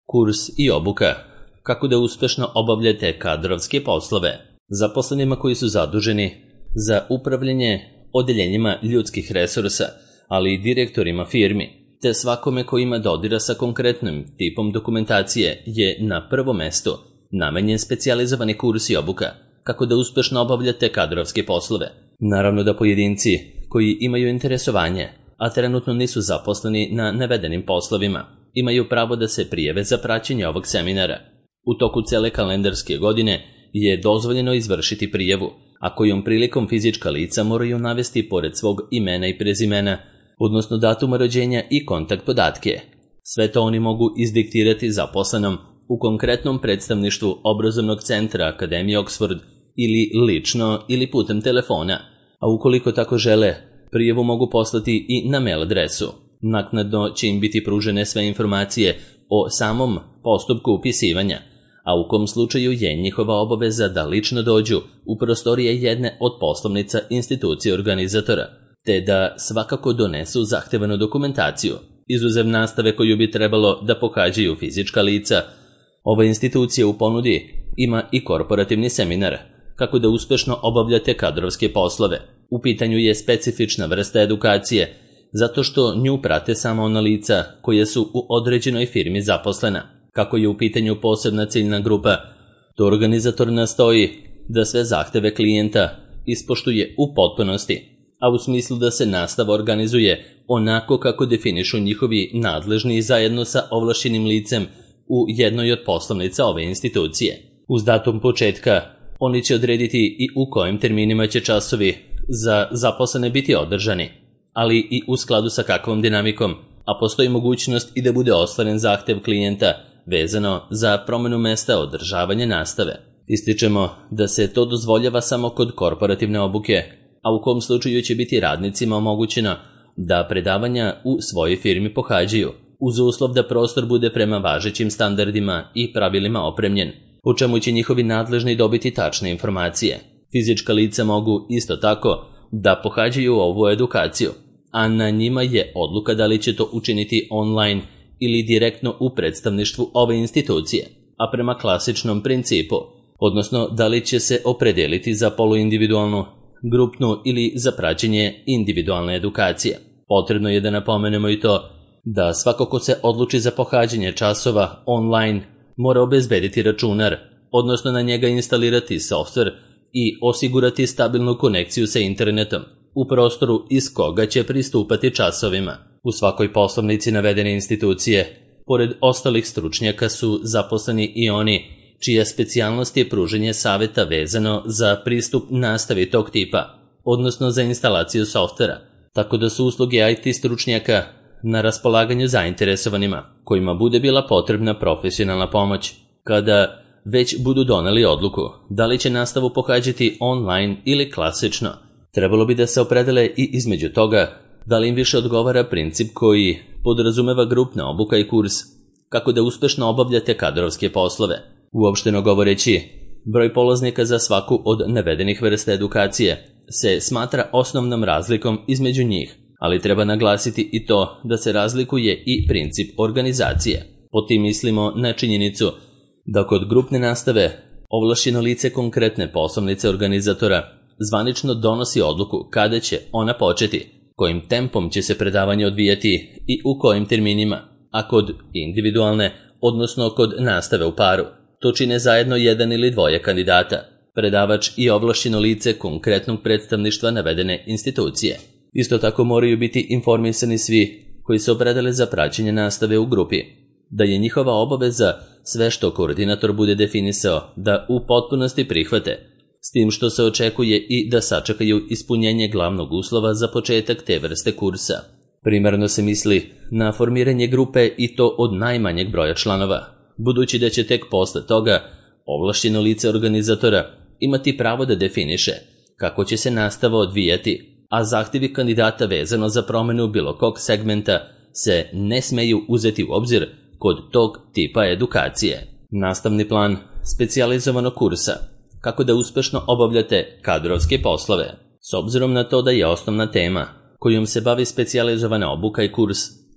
Kurs i obuka. Kako da uspešno obavljate kadrovske poslove. Zaposlenima koji su zaduženi za upravljanje odeljenjima ljudskih resursa, ali i direktorima firmi, te svakome koji ima dodira sa konkretnim tipom dokumentacije je na prvo mesto namenjen specijalizovani kurs i obuka. Kako da uspešno obavljate kadrovske poslove. Naravno da pojedinci koji imaju interesovanje, a trenutno nisu zaposleni na navedenim poslovima, imaju pravo da se prijave za praćenje ovog seminara. U toku cele kalendarske godine je dozvoljeno izvršiti prijavu, a kojom prilikom fizička lica moraju navesti pored svog imena i prezimena, odnosno datuma rođenja i kontakt podatke. Sve to oni mogu izdiktirati zaposlenom u konkretnom predstavništvu obrazovnog centra Akademije Oxford ili lično ili putem telefona, a ukoliko tako žele, prijavu mogu poslati i na mail adresu. Naknadno će im biti pružene sve informacije o samom postupku upisivanja, a u kom slučaju je njihova obaveza da lično dođu u prostorije jedne od poslovnica institucije organizatora, te da svakako donesu zahtevanu dokumentaciju. Izuzev nastave koju bi trebalo da pohađaju fizička lica, ova institucija u ponudi ima i korporativni seminar, kako da uspešno obavljate kadrovske poslove. U pitanju je specifična vrsta edukacije, zato što nju prate samo ona lica koja su u određenoj firmi zaposlena. Kako je u pitanju posebna ciljna grupa, to organizator nastoji da sve zahteve klijenta ispoštuje u potpunosti, a u smislu da se nastava organizuje onako kako definišu njihovi nadležni zajedno sa ovlašćenim licem u jednoj od poslovnica ove institucije. Uz datum početka oni će odrediti i u kojim terminima će časovi za zaposlene biti održani, ali i u skladu sa kakvom dinamikom, a postoji mogućnost i da bude ostvaren zahtev klijenta vezano za promenu mesta održavanja nastave. Ističemo da se to dozvoljava samo kod korporativne obuke, a u kom slučaju će biti radnicima omogućeno da predavanja u svojoj firmi pohađaju, uz uslov da prostor bude prema važećim standardima i pravilima opremljen, u čemu će njihovi nadležni dobiti tačne informacije. Fizička lica mogu isto tako da pohađaju ovu edukaciju, a na njima je odluka da li će to učiniti online ili direktno u predstavništvu ove institucije, a prema klasičnom principu, odnosno da li će se opredeliti za poluindividualnu, grupnu ili za praćenje individualne edukacije. Potrebno je da napomenemo i to da svako ko se odluči za pohađanje časova online mora obezbediti računar, odnosno na njega instalirati softver i osigurati stabilnu konekciju sa internetom u prostoru iz koga će pristupati časovima. U svakoj poslovnici navedene institucije, pored ostalih stručnjaka, su zaposleni i oni čija specijalnost je pružanje saveta vezano za pristup nastavi tog tipa, odnosno za instalaciju softvera, tako da su usluge IT stručnjaka na raspolaganju zainteresovanima, kojima bude bila potrebna profesionalna pomoć. Kada već budu doneli odluku da li će nastavu pohađati online ili klasično, trebalo bi da se opredele i između toga da li im više odgovara princip koji podrazumeva grupna obuka i kurs, kako da uspešno obavljate kadrovske poslove. Uopšteno govoreći, broj polaznika za svaku od navedenih vrsta edukacije se smatra osnovnom razlikom između njih, ali treba naglasiti i to da se razlikuje i princip organizacije. Pod tim mislimo na činjenicu da kod grupne nastave ovlašćeno lice konkretne poslovnice organizatora zvanično donosi odluku kada će ona početi, kojim tempom će se predavanje odvijati i u kojim terminima, a kod individualne, odnosno kod nastave u paru, to čine zajedno jedan ili dvoje kandidata, predavač i ovlašćeno lice konkretnog predstavništva navedene institucije. Isto tako moraju biti informisani svi koji se opredele za praćenje nastave u grupi, da je njihova obaveza sve što koordinator bude definisao da u potpunosti prihvate, s tim što se očekuje i da sačekaju ispunjenje glavnog uslova za početak te vrste kursa. Primarno se misli na formiranje grupe i to od najmanjeg broja članova, budući da će tek posle toga ovlašćeno lice organizatora imati pravo da definiše kako će se nastava odvijati, a zahtjevi kandidata vezano za promenu bilo kog segmenta se ne smeju uzeti u obzir kod tog tipa edukacije. Nastavni plan specijalizovanog kursa. Kako da uspešno obavljate kadrovske poslove. S obzirom na to da je osnovna tema kojom se bavi specijalizovana obuka i kurs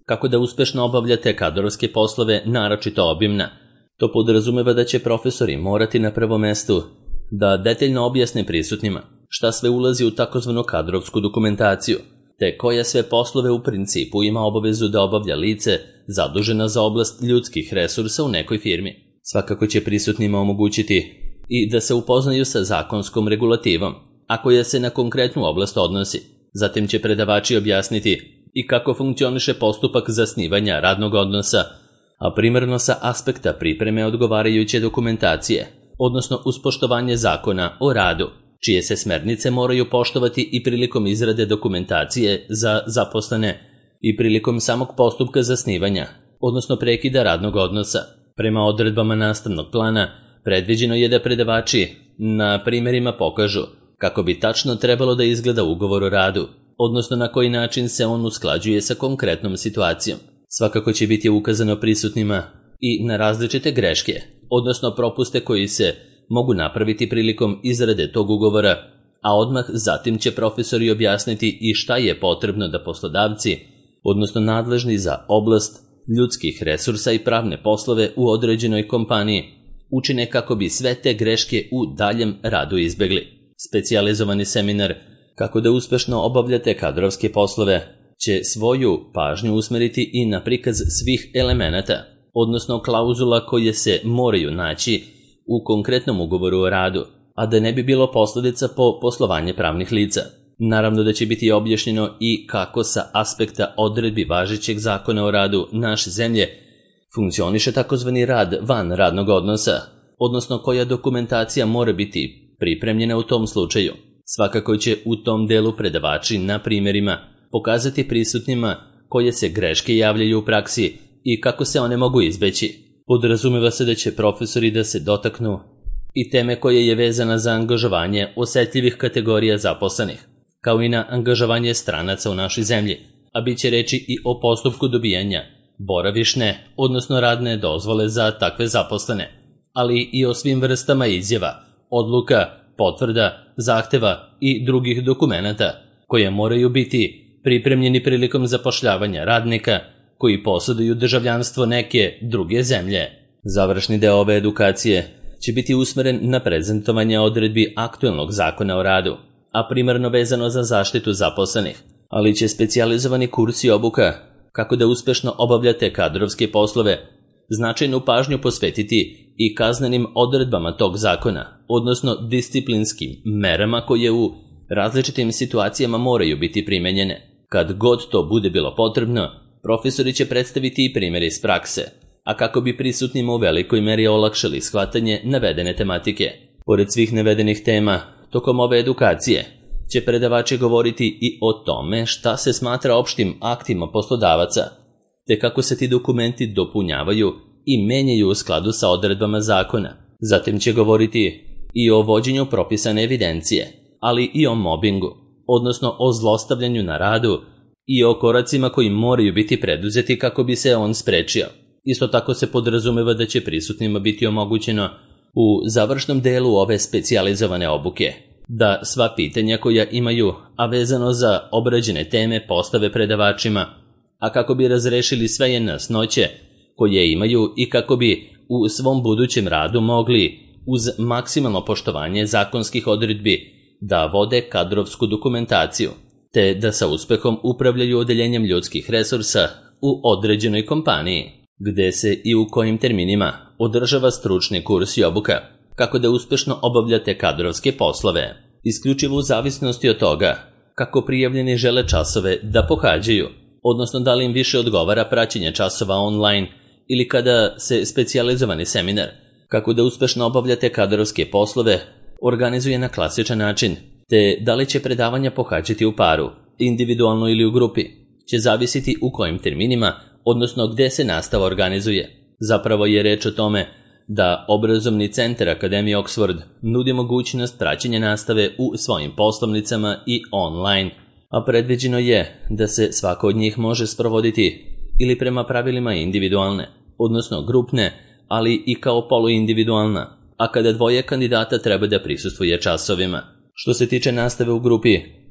Kako da uspešno obavljate kadrovske poslove, naročito obimna. To podrazumeva da će profesori morati na prvom mestu da detaljno objasne prisutnima šta sve ulazi u takozvanu kadrovsku dokumentaciju, te koje sve poslove u principu ima obavezu da obavlja lice zadužena za oblast ljudskih resursa u nekoj firmi. Svakako će prisutnima omogućiti i da se upoznaju sa zakonskom regulativom, a koja se na konkretnu oblast odnosi. Zatim će predavači objasniti i kako funkcioniše postupak zasnivanja radnog odnosa, a primarno sa aspekta pripreme odgovarajuće dokumentacije, odnosno uz poštovanje zakona o radu, čije se smernice moraju poštovati i prilikom izrade dokumentacije za zaposlene i prilikom samog postupka zasnivanja, odnosno prekida radnog odnosa. Prema odredbama nastavnog plana, predviđeno je da predavači na primjerima pokažu kako bi tačno trebalo da izgleda ugovor o radu, odnosno na koji način se on usklađuje sa konkretnom situacijom. Svakako će biti ukazano prisutnima i na različite greške, odnosno propuste koji se mogu napraviti prilikom izrade tog ugovora, a odmah zatim će profesori objasniti i šta je potrebno da poslodavci, odnosno nadležni za oblast ljudskih resursa i pravne poslove u određenoj kompaniji, učine kako bi sve te greške u daljem radu izbegli. Specijalizovani seminar Kako da uspešno obavljate kadrovske poslove će svoju pažnju usmeriti i na prikaz svih elemenata, odnosno klauzula koje se moraju naći u konkretnom ugovoru o radu, a da ne bi bilo posledica po poslovanje pravnih lica. Naravno da će biti objašnjeno i kako sa aspekta odredbi važećeg zakona o radu naše zemlje funkcioniše takozvani rad van radnog odnosa, odnosno koja dokumentacija mora biti pripremljena u tom slučaju. Svakako će u tom delu predavači na primjerima pokazati prisutnima koje se greške javljaju u praksi i kako se one mogu izbeći. Podrazumeva se da će profesori da se dotaknu i teme koje je vezana za angažovanje osetljivih kategorija zaposlenih, kao i na angažovanje stranaca u našoj zemlji, a bit će reći i o postupku dobijanja boravišne, odnosno radne dozvole za takve zaposlene, ali i o svim vrstama izjava, odluka, potvrda, zahteva i drugih dokumenata koje moraju biti pripremljeni prilikom zapošljavanja radnika koji posjeduju državljanstvo neke druge zemlje. Završni deo ove edukacije će biti usmeren na prezentovanje odredbi aktuelnog zakona o radu, a primarno vezano za zaštitu zaposlenih, ali će specijalizovani kurs i obuka kako da uspešno obavljate kadrovske poslove značajnu pažnju posvetiti i kaznenim odredbama tog zakona, odnosno disciplinskim merama koje u različitim situacijama moraju biti primenjene. Kad god to bude bilo potrebno, profesori će predstaviti i primjere iz prakse, a kako bi prisutnima u velikoj meri olakšali shvatanje navedene tematike. Pored svih navedenih tema, tokom ove edukacije će predavači govoriti i o tome šta se smatra opštim aktima poslodavaca, te kako se ti dokumenti dopunjavaju i menjaju u skladu sa odredbama zakona. Zatim će govoriti i o vođenju propisane evidencije, ali i o mobingu, odnosno o zlostavljanju na radu i o koracima koji moraju biti preduzeti kako bi se on sprečio. Isto tako se podrazumeva da će prisutnima biti omogućeno u završnom delu ove specijalizovane obuke da sva pitanja koja imaju, a vezano za obrađene teme, postave predavačima, a kako bi razrešili sve nejasnoće koje imaju i kako bi u svom budućem radu mogli uz maksimalno poštovanje zakonskih odredbi da vode kadrovsku dokumentaciju, te da sa uspehom upravljaju odeljenjem ljudskih resursa u određenoj kompaniji, gde se i u kojim terminima održava stručni kurs i obuka, kako da uspešno obavljate kadrovske poslove, isključivo u zavisnosti od toga kako prijavljeni žele časove da pohađaju, odnosno da li im više odgovara praćenje časova online ili kada se specijalizovani seminar kako da uspešno obavljate kadrovske poslove organizuje na klasičan način, te da li će predavanja pohađati u paru, individualno ili u grupi, će zavisiti u kojim terminima, odnosno gde se nastava organizuje. Zapravo je reč o tome da obrazovni centar Akademije Oxford nudi mogućnost praćenja nastave u svojim poslovnicama i online, a predviđeno je da se svako od njih može sprovoditi ili prema pravilima individualne, odnosno grupne, ali i kao poluindividualna, a kada dvoje kandidata treba da prisustvuje časovima. Što se tiče nastave u grupi,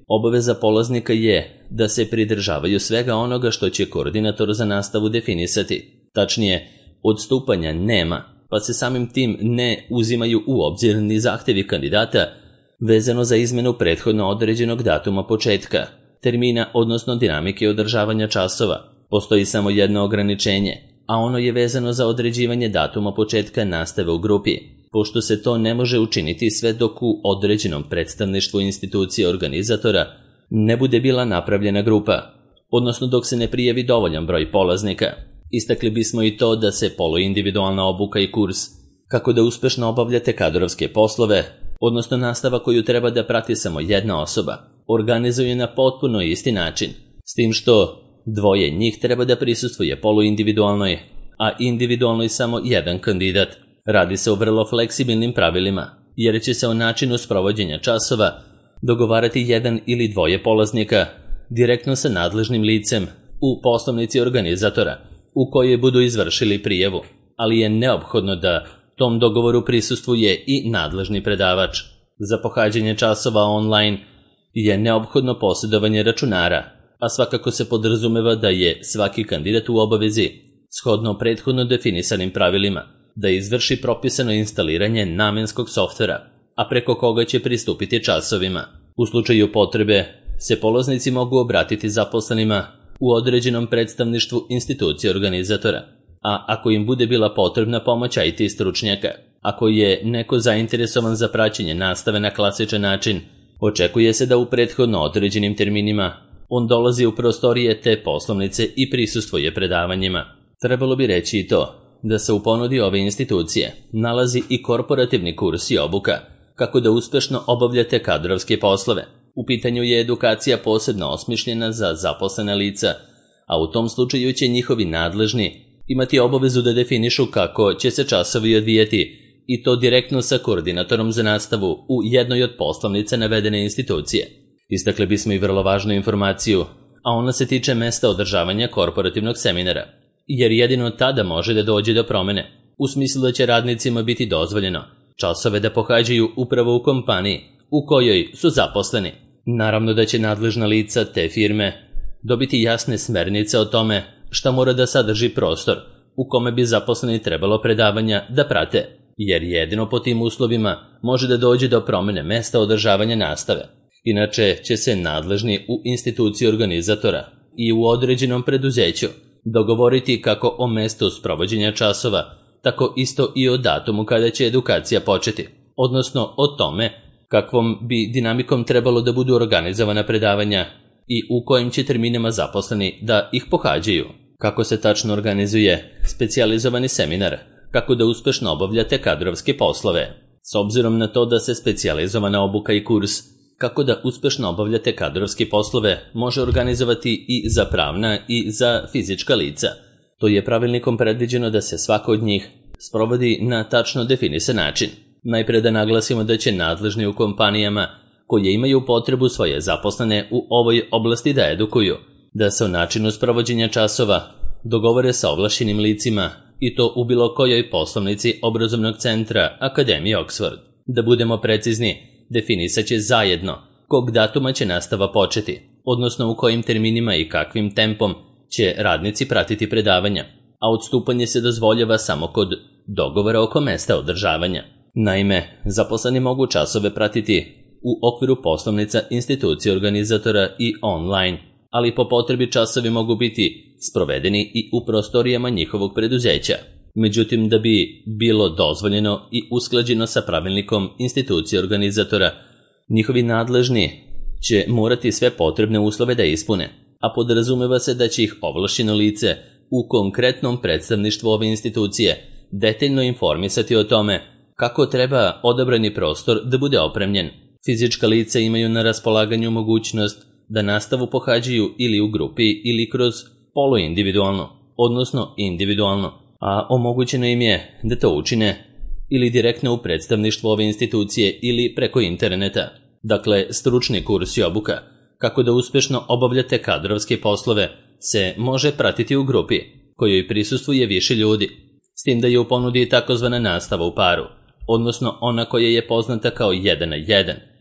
Obaveza polaznika je da se pridržavaju svega onoga što će koordinator za nastavu definisati. Tačnije, odstupanja nema, pa se samim tim ne uzimaju u obzir ni zahtevi kandidata vezano za izmenu prethodno određenog datuma početka, termina odnosno dinamike održavanja časova. Postoji samo jedno ograničenje, a ono je vezano za određivanje datuma početka nastave u grupi, pošto se to ne može učiniti sve dok u određenom predstavništvu institucije organizatora ne bude bila napravljena grupa, odnosno dok se ne prijavi dovoljan broj polaznika. Istakli bismo i to da se poluindividualna obuka i kurs kako da uspešno obavljate kadrovske poslove, odnosno nastava koju treba da prati samo jedna osoba, organizuje na potpuno isti način, s tim što dvoje njih treba da prisustvuje poluindividualnoj, a individualnoj samo jedan kandidat. Radi se o vrlo fleksibilnim pravilima, jer će se o načinu sprovođenja časova dogovarati jedan ili dvoje polaznika direktno sa nadležnim licem u poslovnici organizatora u kojoj budu izvršili prijavu, ali je neophodno da tom dogovoru prisustvuje i nadležni predavač. Za pohađanje časova online je neophodno posjedovanje računara, a svakako se podrazumeva da je svaki kandidat u obavezi, shodno prethodno definisanim pravilima, da izvrši propisano instaliranje namenskog softvera, a preko koga će pristupiti časovima. U slučaju potrebe se polaznici mogu obratiti zaposlenima u određenom predstavništvu institucije organizatora, a ako im bude bila potrebna pomoć IT stručnjaka, ako je neko zainteresovan za praćenje nastave na klasičan način, očekuje se da u prethodno određenim terminima on dolazi u prostorije te poslovnice i prisustvuje predavanjima. Trebalo bi reći i to da se u ponudi ove institucije nalazi i korporativni kurs i obuka kako da uspešno obavljate kadrovske poslove. U pitanju je edukacija posebno osmišljena za zaposlena lica, a u tom slučaju će njihovi nadležni imati obavezu da definišu kako će se časovi odvijati i to direktno sa koordinatorom za nastavu u jednoj od poslovnica navedene institucije. Istakli bismo i vrlo važnu informaciju, a ona se tiče mesta održavanja korporativnog seminara, jer jedino tada može da dođe do promene, u smislu da će radnicima biti dozvoljeno časove da pohađaju upravo u kompaniji u kojoj su zaposleni. Naravno da će nadležna lica te firme dobiti jasne smernice o tome šta mora da sadrži prostor u kome bi zaposleni trebalo predavanja da prate, jer jedino po tim uslovima može da dođe do promene mesta održavanja nastave. Inače će se nadležni u instituciji organizatora i u određenom preduzeću dogovoriti kako o mestu sprovođenja časova, tako isto i o datumu kada će edukacija početi, odnosno o tome kakvom bi dinamikom trebalo da budu organizovana predavanja i u kojim će terminima zaposleni da ih pohađaju. Kako se tačno organizuje specijalizovani seminar, kako da uspešno obavljate kadrovske poslove. S obzirom na to da se specijalizovana obuka i kurs kako da uspešno obavljate kadrovske poslove može organizovati i za pravna i za fizička lica. To je pravilnikom predviđeno da se svako od njih sprovodi na tačno definisan način. Najpre da naglasimo da će nadležni u kompanijama koje imaju potrebu svoje zaposlene u ovoj oblasti da edukuju, da se o načinu sprovođenja časova dogovore sa ovlašćenim licima i to u bilo kojoj poslovnici obrazovnog centra Akademije Oxford. Da budemo precizni, definisat će zajedno kog datuma će nastava početi, odnosno u kojim terminima i kakvim tempom će radnici pratiti predavanja, a odstupanje se dozvoljava samo kod dogovora oko mesta održavanja. Naime, zaposleni mogu časove pratiti u okviru poslovnica institucije organizatora i online, ali po potrebi časovi mogu biti sprovedeni i u prostorijama njihovog preduzeća. Međutim, da bi bilo dozvoljeno i usklađeno sa pravilnikom institucije organizatora, njihovi nadležni će morati sve potrebne uslove da ispune, a podrazumeva se da će ih ovlašćeno lice u konkretnom predstavništvu ove institucije detaljno informisati o tome kako treba odabrani prostor da bude opremljen. Fizička lica imaju na raspolaganju mogućnost da nastavu pohađaju ili u grupi ili kroz poluindividualno, odnosno individualno, a omogućeno im je da to učine ili direktno u predstavništvu ove institucije ili preko interneta. Dakle, stručni kurs i obuka, kako da uspešno obavljate kadrovske poslove, se može pratiti u grupi, kojoj prisustvuje više ljudi, s tim da je u ponudi takozvana nastava u paru, odnosno ona koja je poznata kao 1 na 1,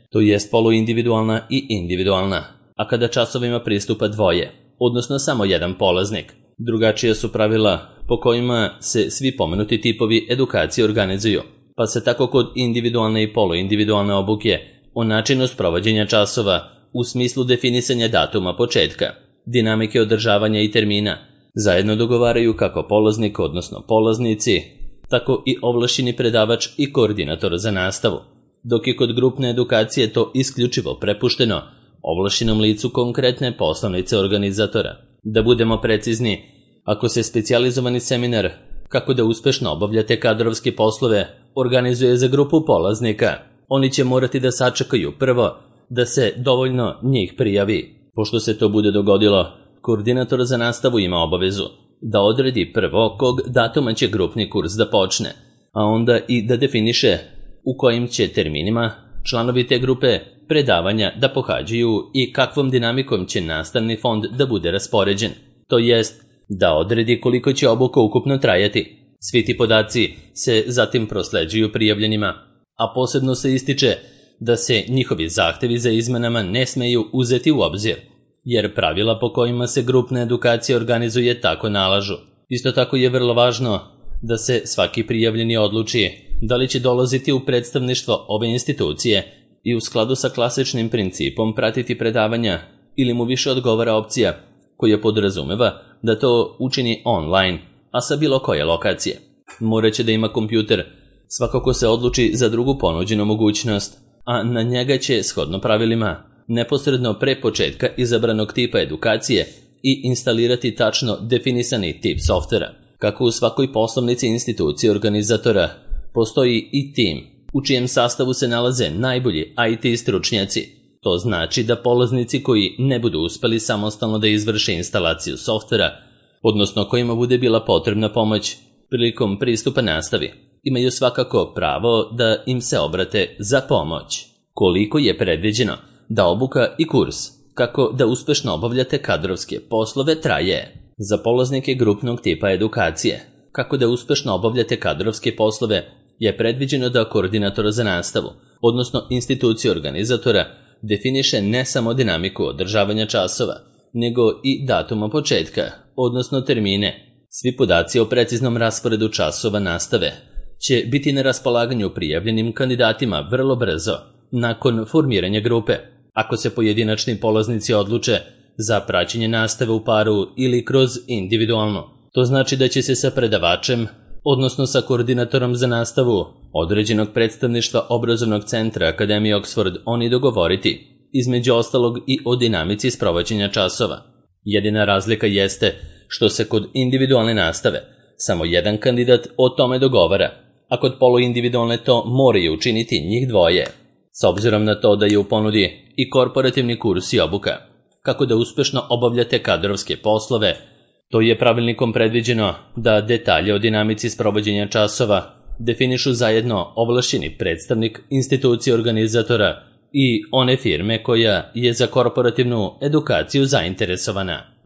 to jest poluindividualna i individualna, a kada časovima pristupa dvoje, odnosno samo jedan polaznik. Drugačija su pravila po kojima se svi pomenuti tipovi edukacije organizuju, pa se tako kod individualne i poluindividualne obuke o načinu sprovođenja časova u smislu definisanja datuma početka, dinamike održavanja i termina zajedno dogovaraju kako polaznik, odnosno polaznici, tako i ovlašćeni predavač i koordinator za nastavu, dok je kod grupne edukacije to isključivo prepušteno ovlašćenom licu konkretne poslovnice organizatora. Da budemo precizni, ako se specijalizovani seminar kako da uspešno obavljate kadrovske poslove organizuje za grupu polaznika, oni će morati da sačekaju prvo da se dovoljno njih prijavi. Pošto se to bude dogodilo, koordinator za nastavu ima obavezu da odredi prvo kog datuma će grupni kurs da počne, a onda i da definiše u kojim će terminima članovi te grupe predavanja da pohađaju i kakvom dinamikom će nastavni fond da bude raspoređen, to jest da odredi koliko će obuka ukupno trajati. Svi ti podaci se zatim prosleđuju prijavljenima, a posebno se ističe da se njihovi zahtevi za izmenama ne smeju uzeti u obzir, jer pravila po kojima se grupna edukacija organizuje tako nalažu. Isto tako je vrlo važno da se svaki prijavljeni odluči da li će dolaziti u predstavništvo ove institucije i u skladu sa klasičnim principom pratiti predavanja ili mu više odgovara opcija koja podrazumeva da to učini online, a sa bilo koje lokacije. Moraće da ima kompjuter, svakako se odluči za drugu ponuđenu mogućnost, a na njega će, shodno pravilima, neposredno pre početka izabranog tipa edukacije i instalirati tačno definisani tip softvera. Kako u svakoj poslovnici institucije organizatora postoji i tim u čijem sastavu se nalaze najbolji IT stručnjaci. To znači da polaznici koji ne budu uspeli samostalno da izvrše instalaciju softvera, odnosno kojima bude bila potrebna pomoć prilikom pristupa nastavi, imaju svakako pravo da im se obrate za pomoć. Koliko je predviđeno da obuka i kurs kako da uspešno obavljate kadrovske poslove traje? Za polaznike grupnog tipa edukacije kako da uspešno obavljate kadrovske poslove je predviđeno da koordinator za nastavu, odnosno institucija organizatora, definiše ne samo dinamiku održavanja časova, nego i datuma početka, odnosno termine. Svi podaci o preciznom rasporedu časova nastave će biti na raspolaganju prijavljenim kandidatima vrlo brzo, nakon formiranja grupe. Ako se pojedinačni polaznici odluče za praćenje nastave u paru ili kroz individualno, to znači da će se sa predavačem, odnosno sa koordinatorom za nastavu određenog predstavništva obrazovnog centra Akademije Oxford oni dogovoriti, između ostalog i o dinamici sprovođenja časova. Jedina razlika jeste što se kod individualne nastave samo jedan kandidat o tome dogovara, a kod poluindividualne to moraju učiniti njih dvoje. S obzirom na to da je u ponudi i korporativni kurs i obuka, kako da uspešno obavljate kadrovske poslove, to je pravilnikom predviđeno da detalje o dinamici sprovođenja časova definišu zajedno ovlašćeni predstavnik institucije organizatora i one firme koja je za korporativnu edukaciju zainteresovana.